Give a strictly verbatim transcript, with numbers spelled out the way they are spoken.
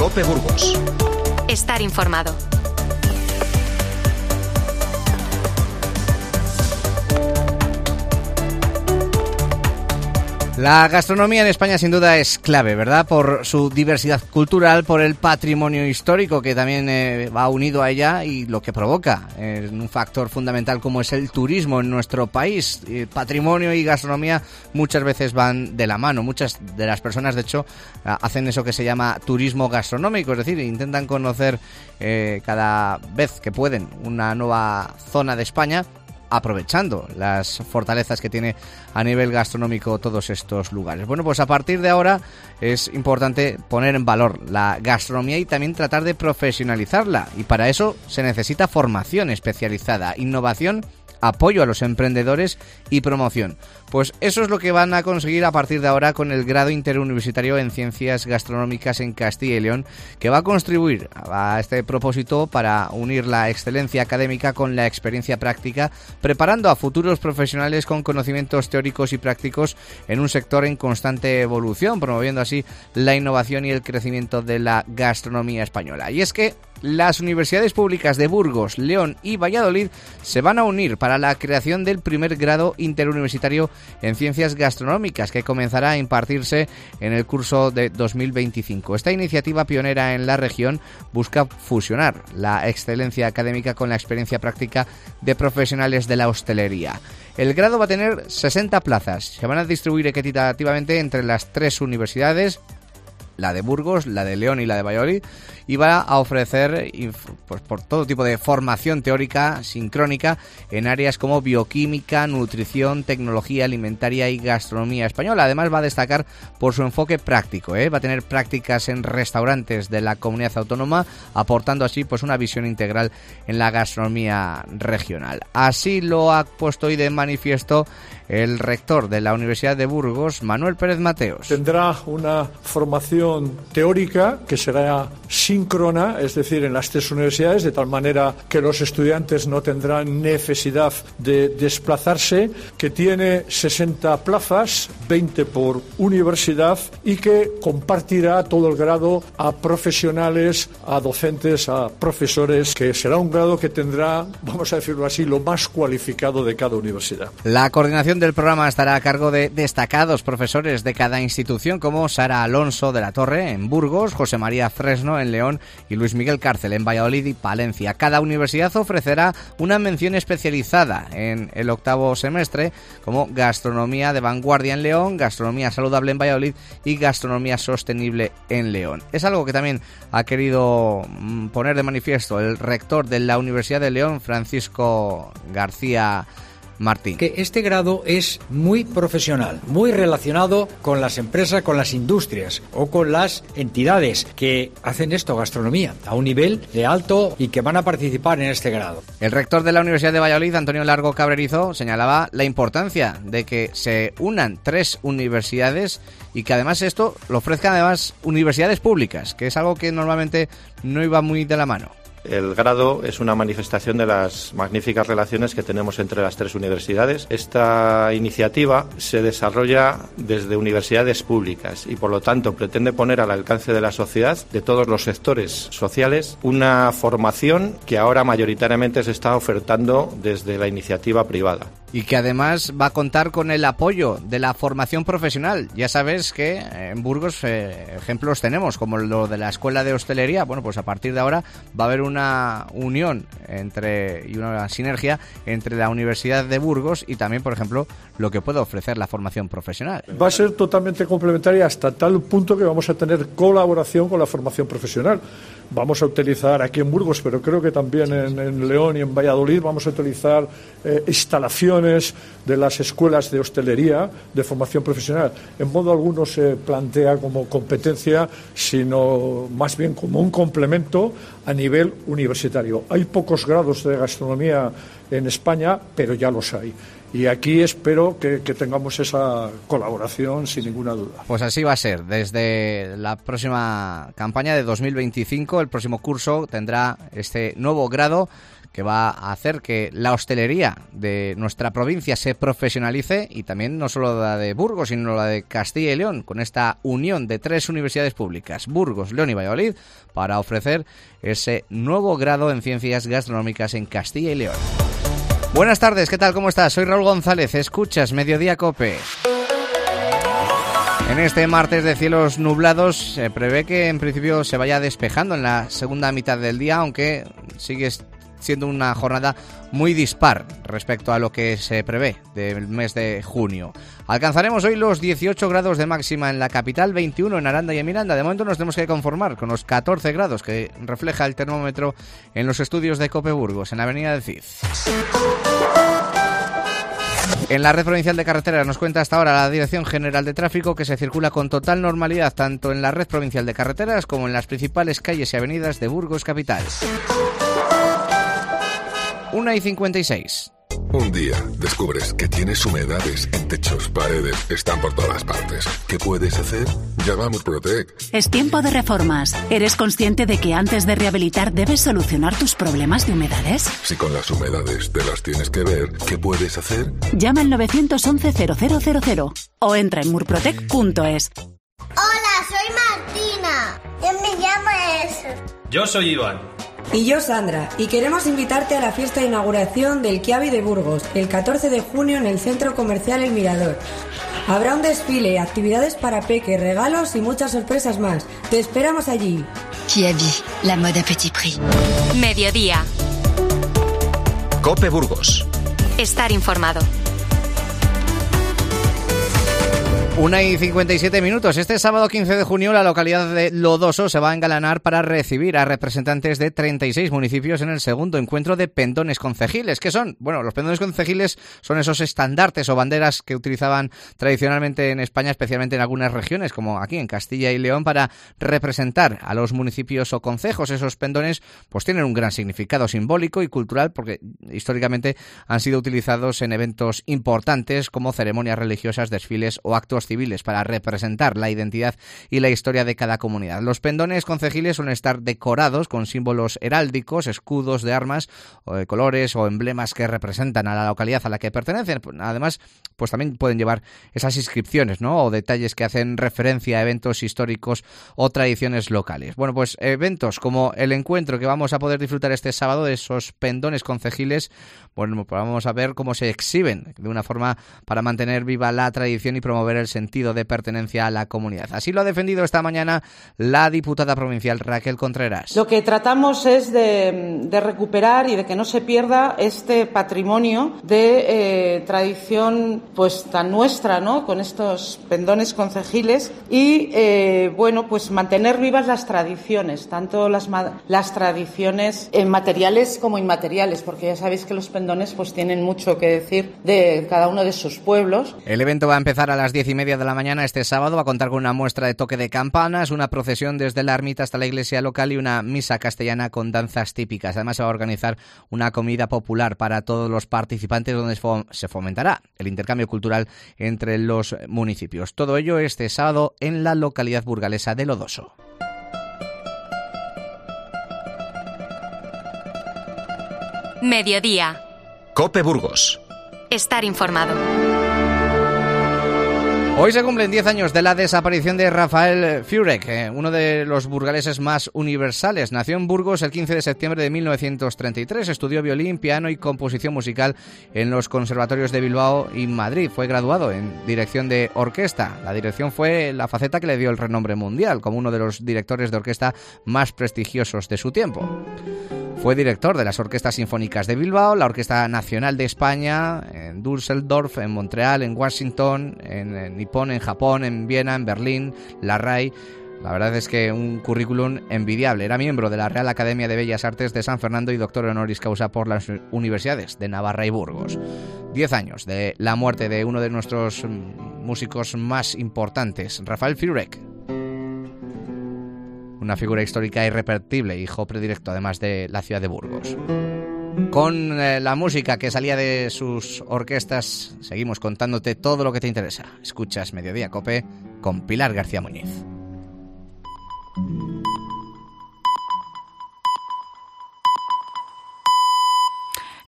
COPE Burgos. Estar informado. La gastronomía en España sin duda es clave, ¿verdad? Por su diversidad cultural, por el patrimonio histórico que también eh, va unido a ella y lo que provoca eh, un factor fundamental como es el turismo en nuestro país. Eh, patrimonio y gastronomía muchas veces van de la mano. Muchas de las personas, de hecho, hacen eso que se llama turismo gastronómico, es decir, intentan conocer eh, cada vez que pueden una nueva zona de España, aprovechando las fortalezas que tiene a nivel gastronómico todos estos lugares. Bueno, pues a partir de ahora es importante poner en valor la gastronomía y también tratar de profesionalizarla, y para eso se necesita formación especializada, innovación, apoyo a los emprendedores y promoción. Pues eso es lo que van a conseguir a partir de ahora con el grado interuniversitario en Ciencias Gastronómicas en Castilla y León, que va a contribuir a este propósito para unir la excelencia académica con la experiencia práctica, preparando a futuros profesionales con conocimientos teóricos y prácticos en un sector en constante evolución, promoviendo así la innovación y el crecimiento de la gastronomía española. Y es que las universidades públicas de Burgos, León y Valladolid se van a unir para la creación del primer grado interuniversitario en Ciencias Gastronómicas, que comenzará a impartirse en el curso de dos mil veinticinco. Esta iniciativa pionera en la región busca fusionar la excelencia académica con la experiencia práctica de profesionales de la hostelería. El grado va a tener sesenta plazas, se van a distribuir equitativamente entre las tres universidades, la de Burgos, la de León y la de Valladolid, y va a ofrecer pues, por todo tipo de formación teórica sincrónica en áreas como bioquímica, nutrición, tecnología alimentaria y gastronomía española. Además va a destacar por su enfoque práctico, ¿eh? Va a tener prácticas en restaurantes de la comunidad autónoma, aportando así pues una visión integral en la gastronomía regional. Así lo ha puesto hoy de manifiesto el rector de la Universidad de Burgos, Manuel Pérez Mateos. Tendrá una formación teórica que será síncrona, es decir, en las tres universidades, de tal manera que los estudiantes no tendrán necesidad de desplazarse, que tiene sesenta plazas, veinte por universidad, y que compartirá todo el grado a profesionales, a docentes, a profesores, que será un grado que tendrá, vamos a decirlo así, lo más cualificado de cada universidad. La coordinación del programa estará a cargo de destacados profesores de cada institución, como Sara Alonso de la Torre en Burgos, José María Fresno en León y Luis Miguel Cárcel en Valladolid y Palencia. Cada universidad ofrecerá una mención especializada en el octavo semestre, como gastronomía de vanguardia en León, gastronomía saludable en Valladolid y gastronomía sostenible en León. Es algo que también ha querido poner de manifiesto el rector de la Universidad de León, Francisco García Martín. Que este grado es muy profesional, muy relacionado con las empresas, con las industrias o con las entidades que hacen esto, gastronomía, a un nivel de alto y que van a participar en este grado. El rector de la Universidad de Valladolid, Antonio Largo Cabrerizo, señalaba la importancia de que se unan tres universidades y que además esto lo ofrezcan además universidades públicas, que es algo que normalmente no iba muy de la mano. El grado es una manifestación de las magníficas relaciones que tenemos entre las tres universidades. Esta iniciativa se desarrolla desde universidades públicas y, por lo tanto, pretende poner al alcance de la sociedad, de todos los sectores sociales, una formación que ahora mayoritariamente se está ofertando desde la iniciativa privada. Y que además va a contar con el apoyo de la formación profesional. Ya sabes que en Burgos eh, ejemplos tenemos, como lo de la Escuela de Hostelería. Bueno, pues a partir de ahora va a haber una unión entre y una sinergia entre la Universidad de Burgos y también, por ejemplo, lo que puede ofrecer la formación profesional. Va a ser totalmente complementaria hasta tal punto que vamos a tener colaboración con la formación profesional. Vamos a utilizar aquí en Burgos, pero creo que también en, en León y en Valladolid, vamos a utilizar eh, instalaciones de las escuelas de hostelería de formación profesional. En modo alguno se plantea como competencia, sino más bien como un complemento a nivel universitario. Hay pocos grados de gastronomía en España, pero ya los hay. Y aquí espero que, que tengamos esa colaboración sin ninguna duda. Pues así va a ser. Desde la próxima campaña de dos mil veinticinco, el próximo curso tendrá este nuevo grado que va a hacer que la hostelería de nuestra provincia se profesionalice, y también no solo la de Burgos, sino la de Castilla y León, con esta unión de tres universidades públicas, Burgos, León y Valladolid, para ofrecer ese nuevo grado en ciencias gastronómicas en Castilla y León. Buenas tardes, ¿qué tal? ¿Cómo estás? Soy Raúl González, escuchas Mediodía COPE. En este martes de cielos nublados se prevé que en principio se vaya despejando en la segunda mitad del día, aunque sigue siendo una jornada muy dispar respecto a lo que se prevé del mes de junio. Alcanzaremos hoy los dieciocho grados de máxima en la capital, veintiuno en Aranda y en Miranda. De momento nos tenemos que conformar con los catorce grados que refleja el termómetro en los estudios de COPE Burgos, en la avenida del Cid. En la red provincial de carreteras nos cuenta hasta ahora la Dirección General de Tráfico que se circula con total normalidad tanto en la red provincial de carreteras como en las principales calles y avenidas de Burgos capital. una y cincuenta y seis. Un día descubres que tienes humedades en techos, paredes, están por todas partes. ¿Qué puedes hacer? Llama a Murprotec. Es tiempo de reformas. ¿Eres consciente de que antes de rehabilitar debes solucionar tus problemas de humedades? Si con las humedades te las tienes que ver, ¿qué puedes hacer? Llama al nueve uno uno cero cero cero cero o entra en murprotec punto es. Hola, soy Martina. Yo me llamo eso. Yo soy Iván. Y yo, Sandra, y queremos invitarte a la fiesta de inauguración del Kiabi de Burgos, el catorce de junio en el Centro Comercial El Mirador. Habrá un desfile, actividades para peques, regalos y muchas sorpresas más. Te esperamos allí. Kiabi, la moda petit prix. Mediodía. COPE Burgos. Estar informado. una y cincuenta y siete minutos. Este sábado quince de junio la localidad de Lodoso se va a engalanar para recibir a representantes de treinta y seis municipios en el segundo encuentro de pendones concejiles. ¿Qué son? Bueno, los pendones concejiles son esos estandartes o banderas que utilizaban tradicionalmente en España, especialmente en algunas regiones, como aquí en Castilla y León, para representar a los municipios o concejos. Esos pendones pues tienen un gran significado simbólico y cultural porque históricamente han sido utilizados en eventos importantes como ceremonias religiosas, desfiles o actos civiles para representar la identidad y la historia de cada comunidad. Los pendones concejiles suelen estar decorados con símbolos heráldicos, escudos de armas o de colores o emblemas que representan a la localidad a la que pertenecen. Además, pues también pueden llevar esas inscripciones, ¿no? O detalles que hacen referencia a eventos históricos o tradiciones locales. Bueno, pues eventos como el encuentro que vamos a poder disfrutar este sábado de esos pendones concejiles, bueno, pues vamos a ver cómo se exhiben de una forma para mantener viva la tradición y promover el sentido de pertenencia a la comunidad. Así lo ha defendido esta mañana la diputada provincial Raquel Contreras. Lo que tratamos es de, de recuperar y de que no se pierda este patrimonio de eh, tradición pues tan nuestra, ¿no? Con estos pendones concejiles y eh, bueno, pues mantener vivas las tradiciones, tanto las, las tradiciones eh, materiales como inmateriales, porque ya sabéis que los pendones pues tienen mucho que decir de cada uno de sus pueblos. El evento va a empezar a las diez y media de la mañana este sábado. Va a contar con una muestra de toque de campanas, una procesión desde la ermita hasta la iglesia local y una misa castellana con danzas típicas. Además se va a organizar una comida popular para todos los participantes donde se fomentará el intercambio cultural entre los municipios. Todo ello este sábado en la localidad burgalesa de Lodoso. Mediodía. COPE Burgos. Estar informado. Hoy se cumplen diez años de la desaparición de Rafael Fiurek, eh, uno de los burgaleses más universales. Nació en Burgos el quince de septiembre de mil novecientos treinta y tres, estudió violín, piano y composición musical en los conservatorios de Bilbao y Madrid. Fue graduado en dirección de orquesta. La dirección fue la faceta que le dio el renombre mundial, como uno de los directores de orquesta más prestigiosos de su tiempo. Fue director de las Orquestas Sinfónicas de Bilbao, la Orquesta Nacional de España, en Düsseldorf, en Montreal, en Washington, en, en Nippon, en Japón, en Viena, en Berlín, la R A I. La verdad es que un currículum envidiable. Era miembro de la Real Academia de Bellas Artes de San Fernando y doctor honoris causa por las universidades de Navarra y Burgos. Diez años de la muerte de uno de nuestros músicos más importantes, Rafael Fiurek. Una figura histórica irrepetible, hijo predilecto además de la ciudad de Burgos. Con eh, la música que salía de sus orquestas, seguimos contándote todo lo que te interesa. Escuchas Mediodía COPE con Pilar García Muñiz.